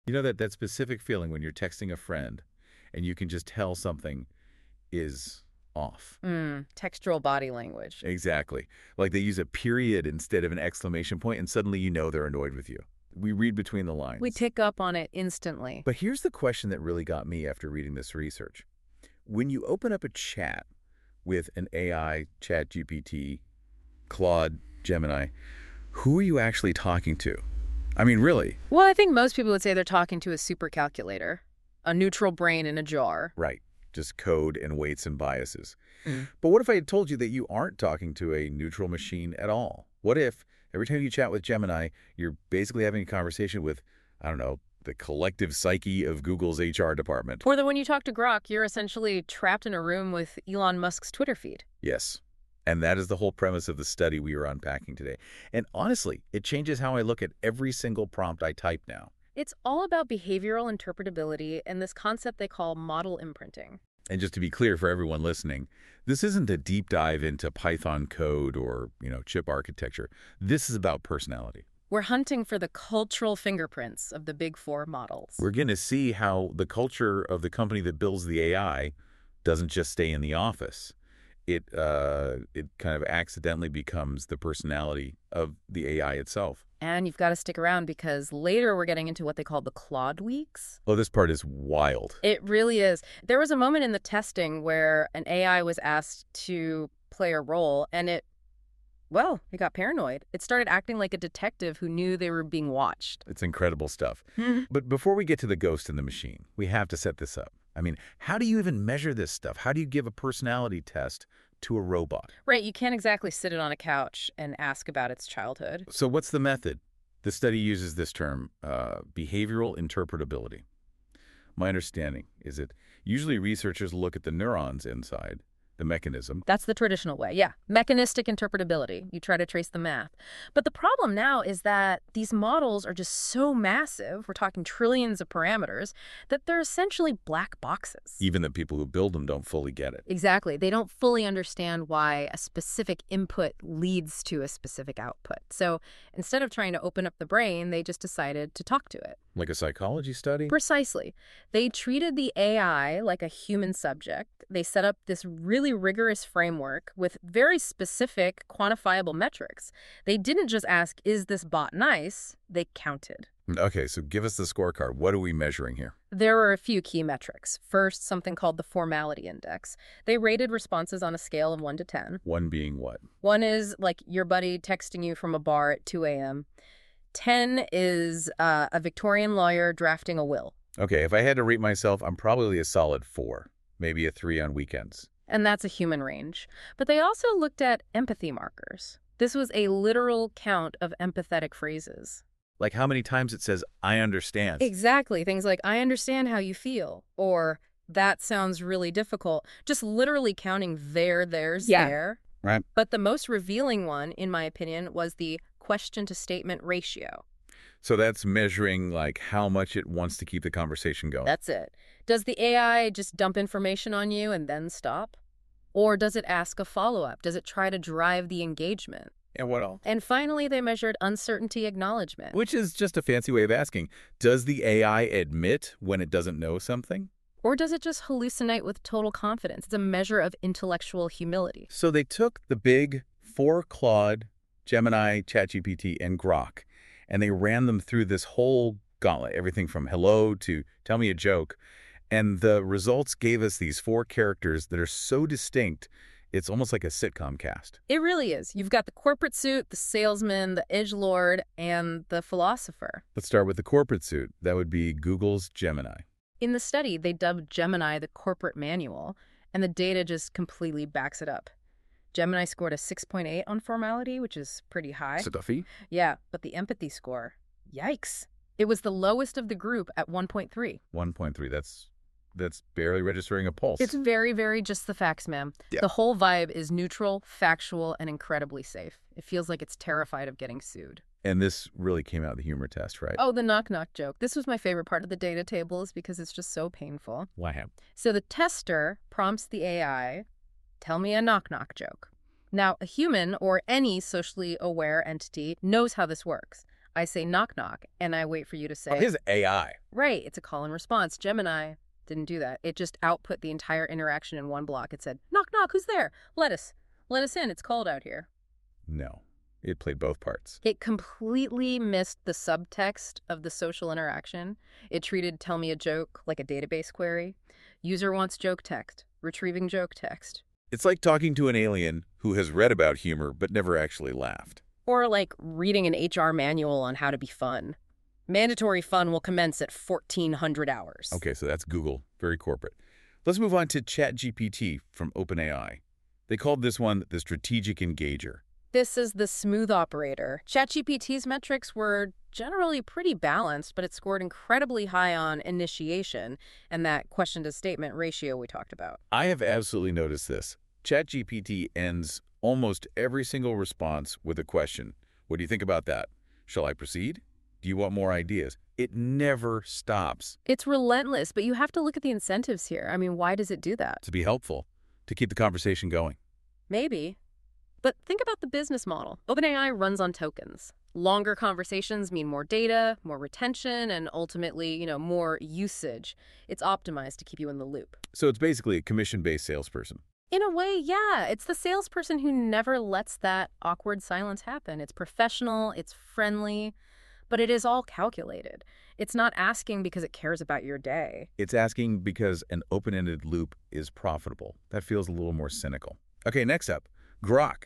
You know that specific feeling when you're texting a friend and you can just tell something is off. Textural body language. Exactly. Like they use a period instead of an exclamation point, and suddenly you know they're annoyed with you. We read between the We lines. pick up on it instantly. But here's the question that really got me after reading this research. When you open up a chat with an AI, ChatGPT, Claude, Gemini, who are you actually talking to? I mean, really? Well, I think most people would say they're talking to a supercalculator, a neutral brain in a jar. Right. Just code and weights and biases. Mm. But what if I had told you that you aren't talking to a neutral machine at all? What if every time you chat with Gemini, you're basically having a conversation with, I don't know, the collective psyche of Google's HR department? Or that when you talk to Grok, you're essentially trapped in a room with Elon Musk's Twitter feed. Yes. And that is the whole premise of the study we are unpacking today. And honestly, it changes how I look at every single prompt I type now. It's all about behavioral interpretability and this concept they call model imprinting. And just to be clear for everyone listening, this isn't a deep dive into Python code or, chip architecture. This is about personality. We're hunting for the cultural fingerprints of the big four models. We're going to see how the culture of the company that builds the AI doesn't just stay in the office. It kind of accidentally becomes the personality of the AI itself. And you've got to stick around because later we're getting into what they call the Claude weeks. Oh, this part is wild. It really is. There was a moment in the testing where an AI was asked to play a role and it got paranoid. It started acting like a detective who knew they were being watched. It's incredible stuff. But before we get to the ghost in the machine, we have to set this up. I mean, how do you even measure this stuff? How do you give a personality test to a robot? Right, you can't exactly sit it on a couch and ask about its childhood. So what's the method? The study uses this term, behavioral interpretability. My understanding is that usually researchers look at the neurons inside, the mechanism. That's the traditional way, yeah. Mechanistic interpretability. You try to trace the math. But the problem now is that these models are just so massive, we're talking trillions of parameters, that they're essentially black boxes. Even the people who build them don't fully get it. Exactly. They don't fully understand why a specific input leads to a specific output. So instead of trying to open up the brain, they just decided to talk to it. Like a psychology study? Precisely. They treated the AI like a human subject. They set up this really rigorous framework with very specific quantifiable metrics. They didn't just ask, is this bot nice? They counted. Okay, so give us the scorecard. What are we measuring here? There were a few key metrics. First, something called the formality index. They rated responses on a scale of 1 to 10. 1 being what? 1 is like your buddy texting you from a bar at 2 a.m. 10 is a Victorian lawyer drafting a will. Okay, if I had to rate myself, I'm probably a solid 4, maybe a 3 on weekends. And that's a human range. But they also looked at empathy markers. This was a literal count of empathetic phrases. Like how many times it says, I understand. Exactly. Things like, I understand how you feel, or that sounds really difficult. Just literally counting there's there. Right. But the most revealing one, in my opinion, was the question-to-statement ratio. So that's measuring like how much it wants to keep the conversation going. That's it. Does the AI just dump information on you and then stop? Or does it ask a follow-up? Does it try to drive the engagement? And what else? And finally, they measured uncertainty acknowledgement. Which is just a fancy way of asking, does the AI admit when it doesn't know something? Or does it just hallucinate with total confidence? It's a measure of intellectual humility. So they took the big 4 Claude, Gemini, ChatGPT, and Grok, and they ran them through this whole gauntlet, everything from hello to tell me a joke. And the results gave us these 4 characters that are so distinct, it's almost like a sitcom cast. It really is. You've got the corporate suit, the salesman, the edgelord, and the philosopher. Let's start with the corporate suit. That would be Google's Gemini. In the study, they dubbed Gemini the corporate manual, and the data just completely backs it up. Gemini scored a 6.8 on formality, which is pretty high. Stuffy? Yeah, but the empathy score, yikes. It was the lowest of the group at 1.3. 1.3, that's barely registering a pulse. It's very, very just the facts, ma'am. Yeah. The whole vibe is neutral, factual, and incredibly safe. It feels like it's terrified of getting sued. And this really came out of the humor test, right? Oh, the knock-knock joke. This was my favorite part of the data tables because it's just so painful. Wow. So the tester prompts the AI, tell me a knock-knock joke. Now, a human or any socially aware entity knows how this works. I say knock knock, and I wait for you to Oh, say, his AI. right, it's a call and response. Gemini didn't do that. It just output the entire interaction in one block. It said, knock knock, who's there? Let us in. It's cold out here. No, it played both parts. It completely missed the subtext of the social interaction. It treated tell me a joke like a database query. User wants joke text, retrieving joke text. It's like talking to an alien who has read about humor but never actually laughed. Or like reading an HR manual on how to be fun. Mandatory fun will commence at 1400 hours. Okay, so that's Google, very corporate. Let's move on to ChatGPT from OpenAI. They called this one the strategic engager. This is the smooth operator. ChatGPT's metrics were generally pretty balanced, but it scored incredibly high on initiation and that question-to-statement ratio we talked about. I have absolutely noticed this. ChatGPT ends almost every single response with a question. What do you think about that? Shall I proceed? Do you want more ideas? It never stops. It's relentless, but you have to look at the incentives here. I mean, why does it do that? To be helpful, to keep the conversation going. Maybe. But think about the business model. OpenAI runs on tokens. Longer conversations mean more data, more retention, and ultimately, more usage. It's optimized to keep you in the loop. So it's basically a commission-based salesperson. In a way, yeah. It's the salesperson who never lets that awkward silence happen. It's professional, it's friendly, but it is all calculated. It's not asking because it cares about your day. It's asking because an open-ended loop is profitable. That feels a little more cynical. Okay, next up, Grok,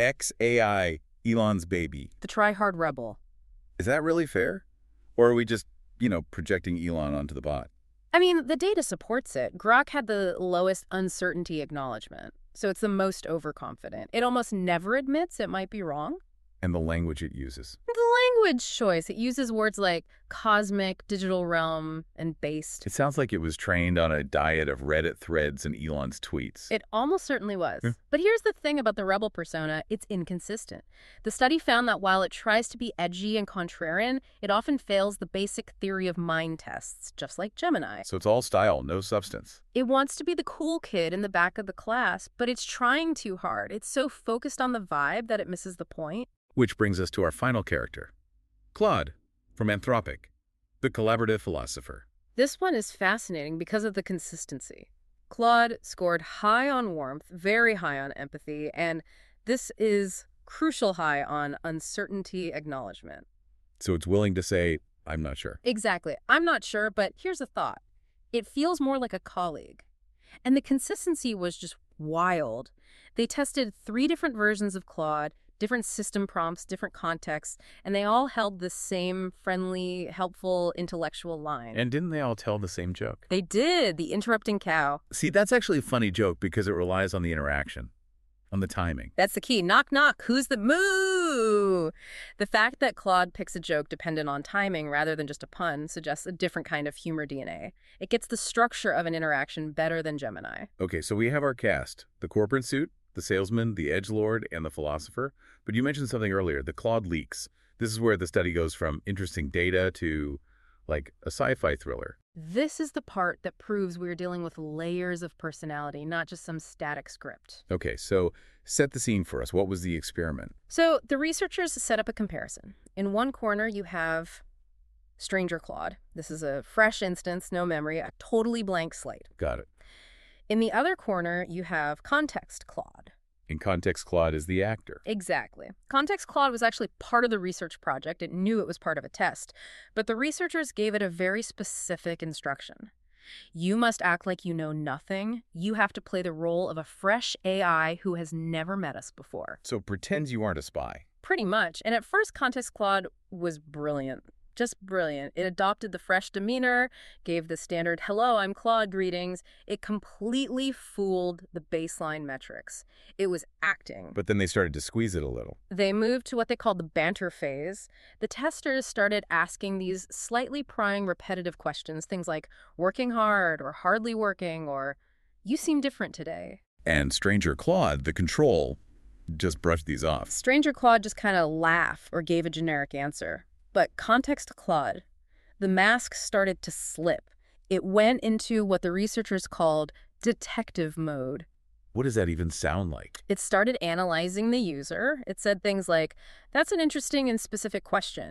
XAI, Elon's baby. The try-hard rebel. Is that really fair? Or are we just, projecting Elon onto the bot? I mean, the data supports it. Grok had the lowest uncertainty acknowledgement, so it's the most overconfident. It almost never admits it might be wrong. And the language it uses. The language choice. It uses words like cosmic, digital realm, and based. It sounds like it was trained on a diet of Reddit threads and Elon's tweets. It almost certainly was. Yeah. But here's the thing about the rebel persona. It's inconsistent. The study found that while it tries to be edgy and contrarian, it often fails the basic theory of mind tests, just like Gemini. So it's all style, no substance. It wants to be the cool kid in the back of the class, but it's trying too hard. It's so focused on the vibe that it misses the point. Which brings us to our final character, Claude, from Anthropic, the collaborative philosopher. This one is fascinating because of the consistency. Claude scored high on warmth, very high on empathy, and this is crucial high on uncertainty acknowledgement. So it's willing to say, I'm not sure. Exactly. I'm not sure, but here's a thought. It feels more like a colleague. And the consistency was just wild. They tested 3 different versions of Claude, different system prompts, different contexts, and they all held the same friendly, helpful, intellectual line. And didn't they all tell the same joke? They did, the interrupting cow. See, that's actually a funny joke because it relies on the interaction, on the timing. That's the key. Knock, knock. Who's the moo? The fact that Claude picks a joke dependent on timing rather than just a pun suggests a different kind of humor DNA. It gets the structure of an interaction better than Gemini. Okay, so we have our cast, the corporate suit, the salesman, the edgelord, and the philosopher. But you mentioned something earlier, the Claude leaks. This is where the study goes from interesting data to, like, a sci-fi thriller. This is the part that proves we're dealing with layers of personality, not just some static script. Okay, so set the scene for us. What was the experiment? So the researchers set up a comparison. In one corner, you have Stranger Claude. This is a fresh instance, no memory, a totally blank slate. Got it. In the other corner, you have Context Claude. In context, Claude is the actor. Exactly. Context Claude was actually part of the research project. It knew it was part of a test. But the researchers gave it a very specific instruction. You must act like you know nothing. You have to play the role of a fresh AI who has never met us before. So pretend you aren't a spy. Pretty much. And at first, Context Claude was brilliant. Just brilliant. It adopted the fresh demeanor, gave the standard, hello, I'm Claude greetings. It completely fooled the baseline metrics. It was acting. But then they started to squeeze it a little. They moved to what they called the banter phase. The testers started asking these slightly prying repetitive questions, things like working hard or hardly working or you seem different today. And Stranger Claude, the control, just brushed these off. Stranger Claude just kind of laughed or gave a generic answer. But Context Claude, the mask started to slip. It went into what the researchers called detective mode. What does that even sound like? It started analyzing the user. It said things like, that's an interesting and specific question.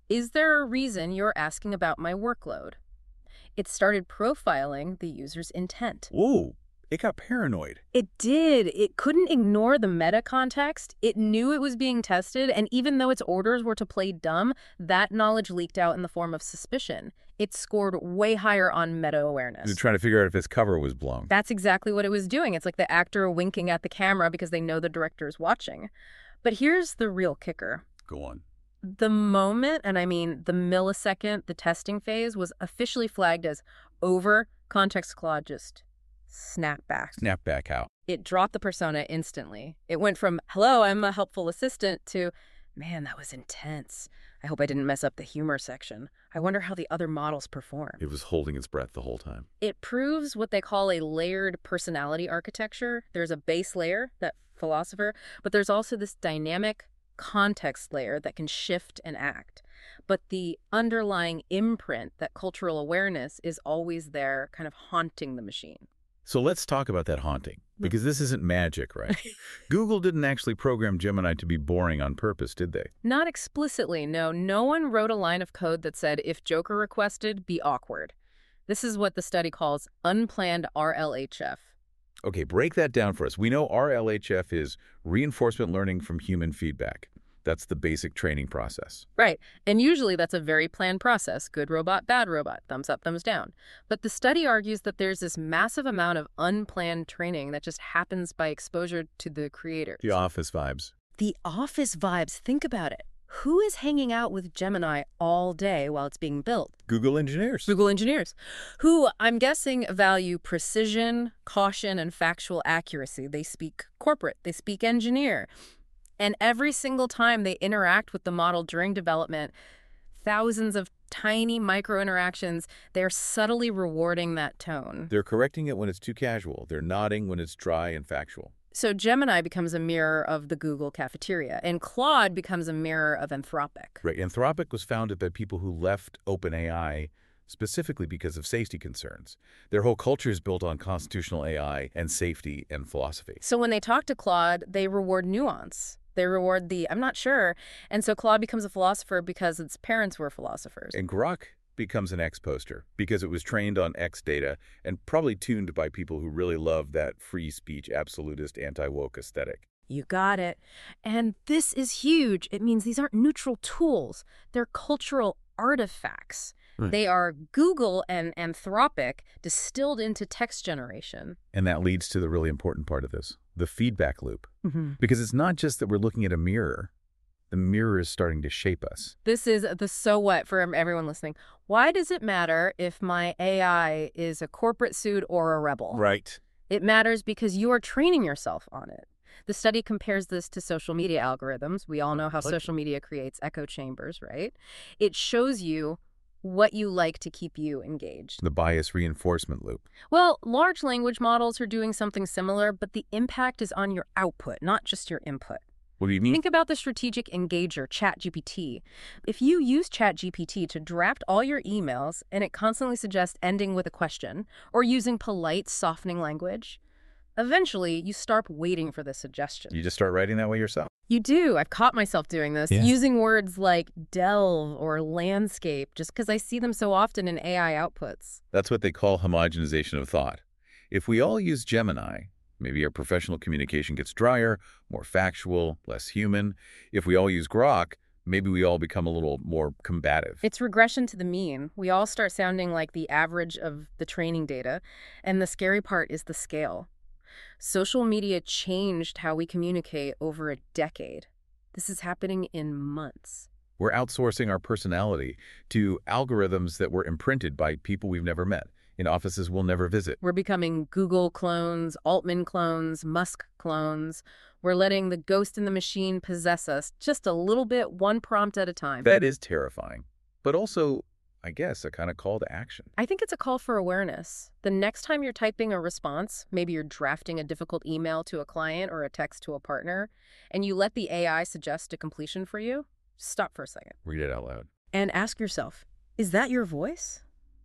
Is there a reason you're asking about my workload? It started profiling the user's intent. Ooh, it got paranoid. It did. It couldn't ignore the meta context. It knew it was being tested, and even though its orders were to play dumb, that knowledge leaked out in the form of suspicion. It scored way higher on meta awareness. They're trying to figure out if his cover was blown. That's exactly what it was doing. It's like the actor winking at the camera because they know the director is watching. But here's the real kicker. Go on. The moment, and I mean the millisecond, the testing phase was officially flagged as over, Context Claude just snapped back. Snap back how? It dropped the persona instantly. It went from, hello, I'm a helpful assistant, to, man, that was intense. I hope I didn't mess up the humor section. I wonder how the other models perform. It was holding its breath the whole time. It proves what they call a layered personality architecture. There's a base layer, that philosopher, but there's also this dynamic context layer that can shift and act. But the underlying imprint, that cultural awareness, is always there, kind of haunting the machine. So let's talk about that haunting, because this isn't magic, right? Google didn't actually program Gemini to be boring on purpose, did they? Not explicitly, no. No one wrote a line of code that said, if Joker requested, be awkward. This is what the study calls unplanned RLHF. Okay, break that down for us. We know RLHF is reinforcement learning from human feedback. That's the basic training process. Right. And usually that's a very planned process. Good robot, bad robot, thumbs up, thumbs down. But the study argues that there's this massive amount of unplanned training that just happens by exposure to the creators. The Office vibes. The Office vibes. Think about it. Who is hanging out with Gemini all day while it's being built? Google engineers. Google engineers, who I'm guessing value precision, caution, and factual accuracy. They speak corporate. They speak engineer. And every single time they interact with the model during development, thousands of tiny micro interactions, they're subtly rewarding that tone. They're correcting it when it's too casual. They're nodding when it's dry and factual. So Gemini becomes a mirror of the Google cafeteria, and Claude becomes a mirror of Anthropic. Right. Anthropic was founded by people who left OpenAI specifically because of safety concerns. Their whole culture is built on constitutional AI and safety and philosophy. So when they talk to Claude, they reward nuance. They reward the, I'm not sure. And so Claude becomes a philosopher because its parents were philosophers. And Grok becomes an X poster because it was trained on X data and probably tuned by people who really love that free speech, absolutist, anti-woke aesthetic. You got it. And this is huge. It means these aren't neutral tools. They're cultural artifacts. Right. They are Google and Anthropic distilled into text generation. And that leads to the really important part of this, the feedback loop. Mm-hmm. Because it's not just that we're looking at a mirror. The mirror is starting to shape us. This is the so what for everyone listening. Why does it matter if my AI is a corporate suit or a rebel? Right. It matters because you are training yourself on it. The study compares this to social media algorithms. We all know how social media creates echo chambers, right? It shows you what you like to keep you engaged. The bias reinforcement loop. Well, large language models are doing something similar, but the impact is on your output, not just your input. What do you mean? Think about the strategic engager, ChatGPT. If you use ChatGPT to draft all your emails and it constantly suggests ending with a question or using polite, softening language, eventually you start waiting for the suggestion. You just start writing that way yourself. You do. I've caught myself doing this, using words like delve or landscape, just because I see them so often in AI outputs. That's what they call homogenization of thought. If we all use Gemini, maybe our professional communication gets drier, more factual, less human. If we all use Grok, maybe we all become a little more combative. It's regression to the mean. We all start sounding like the average of the training data, and the scary part is the scale. Social media changed how we communicate over a decade. This is happening in months. We're outsourcing our personality to algorithms that were imprinted by people we've never met, in offices we'll never visit. We're becoming Google clones, Altman clones, Musk clones. We're letting the ghost in the machine possess us just a little bit, one prompt at a time. That is terrifying, but also, I guess, a kind of call to action. I think it's a call for awareness. The next time you're typing a response, maybe you're drafting a difficult email to a client or a text to a partner, and you let the AI suggest a completion for you, stop for a second. Read it out loud. And ask yourself, is that your voice?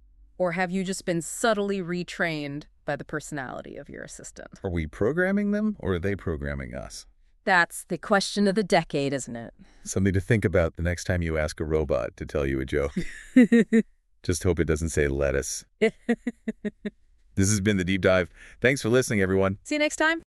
Or have you just been subtly retrained by the personality of your assistant? Are we programming them, or are they programming us? That's the question of the decade, isn't it? Something to think about the next time you ask a robot to tell you a joke. Just hope it doesn't say lettuce. This has been The Deep Dive. Thanks for listening, everyone. See you next time.